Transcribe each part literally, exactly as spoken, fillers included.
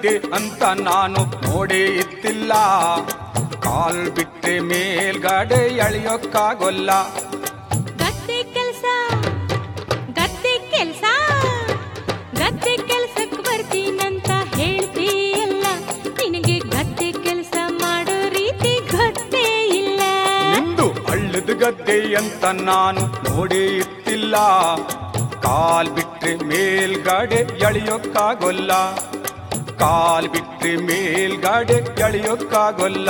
ಗದ್ದೆ ಅಂತ ನಾನು ನೋಡೇ ಇತ್ತಿಲ್ಲ. ಕಾಲ್ ಬಿಟ್ಟೆ ಮೇಲ್ಗಡೆ ಎಳೆಯೋಕ್ಕಾಗೋಲ್ಲ. ಗದ್ದೆ ಕೆಲ್ಸ ಗದ್ದೆ ಕೆಲ್ಸ ಗದ್ದೆ ಕೆಲ್ಸಕ್ಕೆ ಬರ್ತೀನಂತ ಹೇಳ್ತೀಯಲ್ಲ, ನಿನಗೆ ಗದ್ದೆ ಕೆಲ್ಸ ಮಾಡೋ ರೀತಿ ಗೊತ್ತೇ ಇಲ್ಲ. ನಿಂದು ಹಳ್ಳದ ಗದ್ದೆ ಅಂತ ನಾನು ನೋಡೇ ಇತ್ತಿಲ್ಲ. ಕಾಲ್ ಬಿಟ್ರೆ ಮೇಲ್ಗಡೆ ಎಳೆಯೋಕ್ಕಾಗೋಲ್ಲ. ಕಾಲ್ ಬಿಟ್ರೆ ಮೇಲ್ಗಡೆ ಎಳೆಯೋಕ್ಕಾಗೋಲ್ಲ.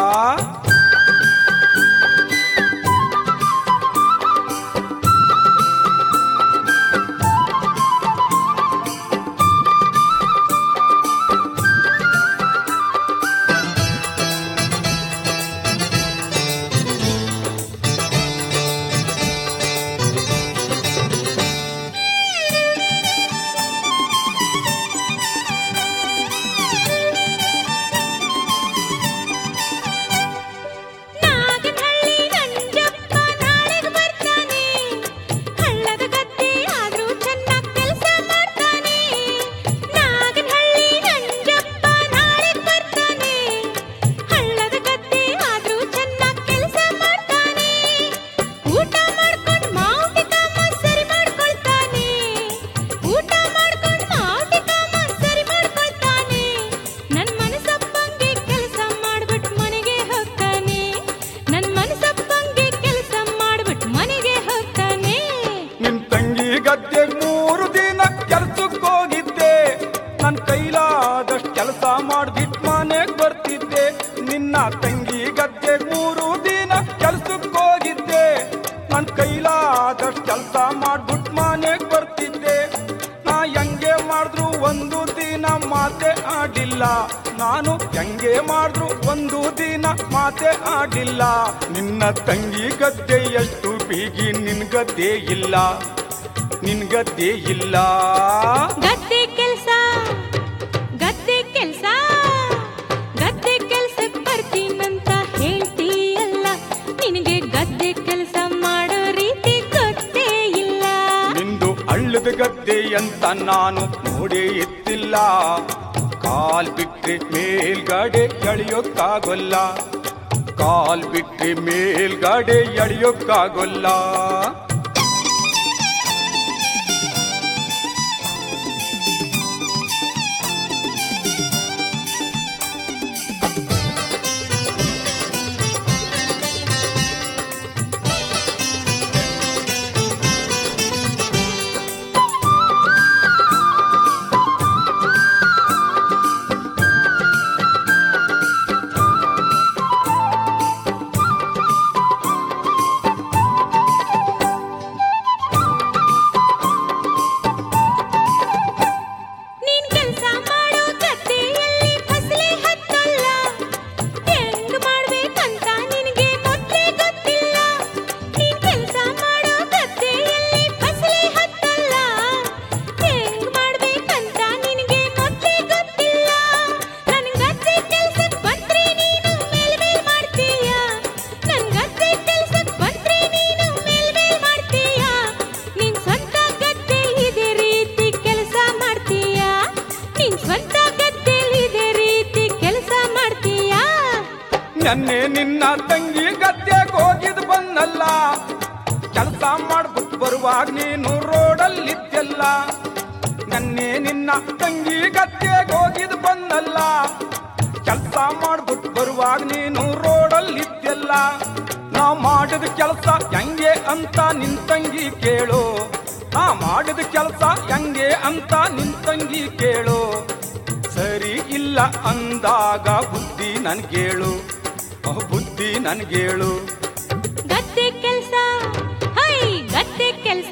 ತಂಗಿ ಗದ್ದೆ ಮೂರು ದಿನ ಕೆಲ್ಸಕ್ಕೆ ಹೋಗಿದ್ದೆ. ನನ್ ಕೈಲಾದಷ್ಟು ಕೆಲಸ ಮಾಡ್ಬಿಟ್ಟು ಮನೆಗೆ ಬರ್ತಿದ್ದೆ. ನಾ ಹೆಂಗೆ ಮಾಡಿದ್ರು ಒಂದು ದಿನ ಮಾತೆ ಆಡಿಲ್ಲ. ನಾನು ಹೆಂಗೆ ಮಾಡಿದ್ರು ಒಂದು ದಿನ ಮಾತೆ ಆಡಿಲ್ಲ. ನಿನ್ನ ತಂಗಿ ಗದ್ದೆ ಎಷ್ಟು ಬೀಗಿ ನಿನ್ ಗದ್ದೆ ಇಲ್ಲ, ನಿನ್ ಗದ್ದೆ ಇಲ್ಲ. ಗದ್ದೆ ಕೆಲ್ಸ ಗದ್ದೆ ಕೆಲ್ಸ ಗದ್ದೆ ಕೆಲ್ಸಕ್ಕೆ ಬರ್ತೀನಂತ ಹೇಳ್ತೀಯಲ್ಲ, ನಿನಗೆ ಗದ್ದೆ ಕೆಲಸ ಮಾಡೋ ರೀತಿ ಗೊತ್ತೇ ಇಲ್ಲ. ನಿಂದು ಹಳ್ಳದ ಗದ್ದೆ ಅಂತ ನಾನು ನೋಡೇ ಇತ್ತಿಲ್ಲ. ಕಾಲ್ ಬಿಟ್ರೆ ಮೇಲ್ಗಡೆ ಎಳೆಯೋಕ್ಕಾಗೋಲ್ಲ. ಕಾಲ್ ಬಿಟ್ರೆ ಮೇಲ್ಗಡೆ ಎಳೆಯೋಕ್ಕಾಗೋಲ್ಲ. ನನ್ನೆ ನಿನ್ನ ತಂಗಿ ಗದ್ದೆಗೆ ಹೋಗಿದ್ ಬಂದಲ್ಲ. ಕೆಲಸ ಮಾಡ್ಬಿಟ್ಟು ಬರುವಾಗ ನೀನು ರೋಡಲ್ಲಿದ್ದೆಲ್ಲ. ನನ್ನೆ ನಿನ್ನ ತಂಗಿ ಗದ್ದೆಗೆ ಹೋಗಿದ್ ಬಂದಲ್ಲ. ಕೆಲಸ ಮಾಡ್ಬಿಟ್ಟು ಬರುವಾಗ ನೀನು ರೋಡಲ್ಲಿದ್ದೆಲ್ಲ. ನಾ ಮಾಡಿದ ಕೆಲಸ ಹೆಂಗೆ ಅಂತ ನಿನ್ ತಂಗಿ ಕೇಳು. ನಾ ಮಾಡಿದ ಕೆಲಸ ಹೆಂಗೆ ಅಂತ ನಿನ್ ತಂಗಿ ಕೇಳು. ಸರಿ ಇಲ್ಲ ಅಂದಾಗ ಬುದ್ಧಿ ನನ್ಗೇಳು, ಬುದ್ಧಿ ನನ್ಗೇಳು. ಗದ್ದೆ ಕೆಲ್ಸ ಹೈ ಗದ್ದೆ ಕೆಲ್ಸ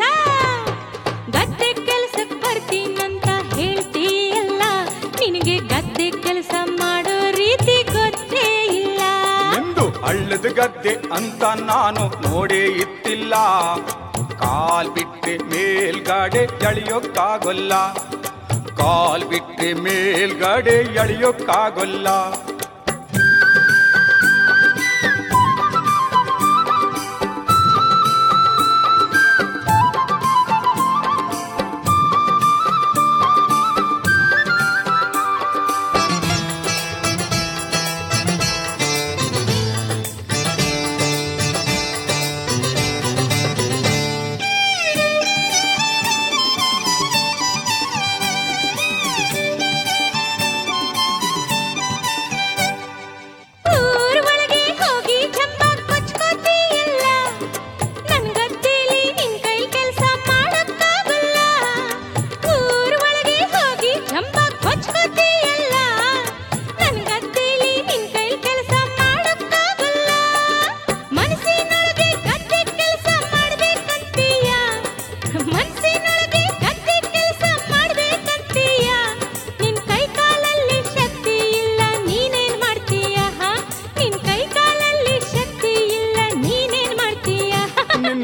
ಗದ್ದೆ ಕೆಲ್ಸಕ್ಕೆ ಬರ್ತೀನಂತ ಹೇಳ್ತೀಯಲ್ಲ, ನಿನಗೆ ಗದ್ದೆ ಕೆಲಸ ಮಾಡೋ ರೀತಿ ಗೊತ್ತೇ ಇಲ್ಲ. ನಿಂದು ಹಳ್ಳದ ಗದ್ದೆ ಅಂತ ನಾನು ನೋಡೇ ಇತ್ತಿಲ್ಲ. ಕಾಲ್ ಬಿಟ್ಟೆ ಮೇಲ್ಗಡೆ ಎಳೆಯೋಕ್ಕಾಗೋಲ್ಲ. ಕಾಲ್ ಬಿಟ್ಟೆ ಮೇಲ್ಗಡೆ ಎಳೆಯೋಕ್ಕಾಗೋಲ್ಲ.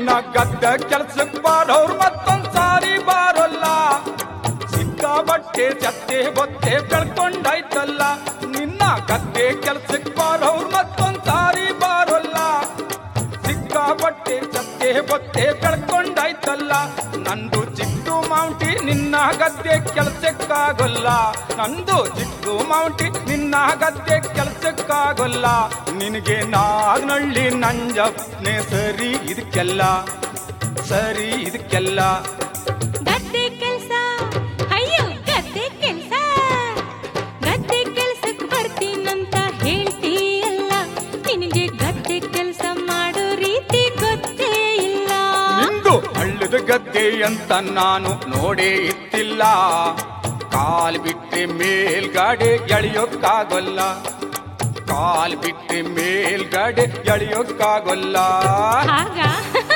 ನಿನ್ನ ಗದ್ದೆ ಕೆಲ್ಸಕ್ ಬಾರೋರ್ ಮತ್ತೊಂದ್ ಸಾರಿ ಬಾರೋಲ್ಲ ಸಿಕ್ಕಾಬಟ್ಟೆ ಚತ್ತೆ ಬೊತ್ತೆ ಬೆಳ್ಕೊಂಡಾಯ್ತಲ್ಲ ನಿನ್ನ ಗದ್ದೆ ಕೆಲ್ಸಕ್ ಬಾರೋರ್ ಮತ್ತೊಂದ್ ಸಾರಿ ಬಾರೋಲ್ಲ ಸಿಕ್ಕಾಬಟ್ಟೆ ಚತ್ತೆ ಬೊತ್ತೆ ಬೆಳ್ಕೊಂಡಾಯ್ತಲ್ಲ ನಂದು ಚಿಕ್ಕು ಮೌಂಟಿ ನಿನ್ನ ಗದ್ದೆ ಕೆಲ್ಸಕ್ಕಾಗಲ್ಲ ನಂದು ಚಿಕ್ಕು ಮೌಂಟಿ ನಿನ್ನ ಗದ್ದೆ ಕೆಲ್ಸಕ್ಕಾಗಲ್ಲ ನಿನಗೆ ನಾಗ್ನಳ್ಳಿ ನಂಜಪ್ಪನೆ ಸರಿ ಇದಕ್ಕೆಲ್ಲ ಸರಿ ಇದಕ್ಕೆಲ್ಲ ಗದ್ದೆ ಕೆಲ್ಸ ಅಯ್ಯೋ ಗದ್ದೆ ಕೆಲ್ಸ ಗದ್ದೆ ಕೆಲ್ಸಕ್ ಬರ್ತೀನಂತ ಹೇಳ್ತೀಯಲ್ಲ ನಿನಗೆ ಗದ್ದೆ ಕೆಲ್ಸ ಮಾಡೋ ರೀತಿ ಗೊತ್ತೇ ಇಲ್ಲ ನಿಂದು ಹಳ್ಳದ ಗದ್ದೆ ಅಂತ ನಾನು ನೋಡೇ ಇತ್ತಿಲ್ಲ ಕಾಲ್ ಬಿಟ್ಟೆ ಮೇಲ್ಗಾಡೆ ಎಳೆಯೋಕ್ಕಾಗಲ್ಲ ಕಾಲ್ ಬಿಟ್ಟೆ ಮೇಲ್ಗಾಡೆ ಎಳೆಯೋಕ್ಕಾಗಲ್ಲ ಆಗ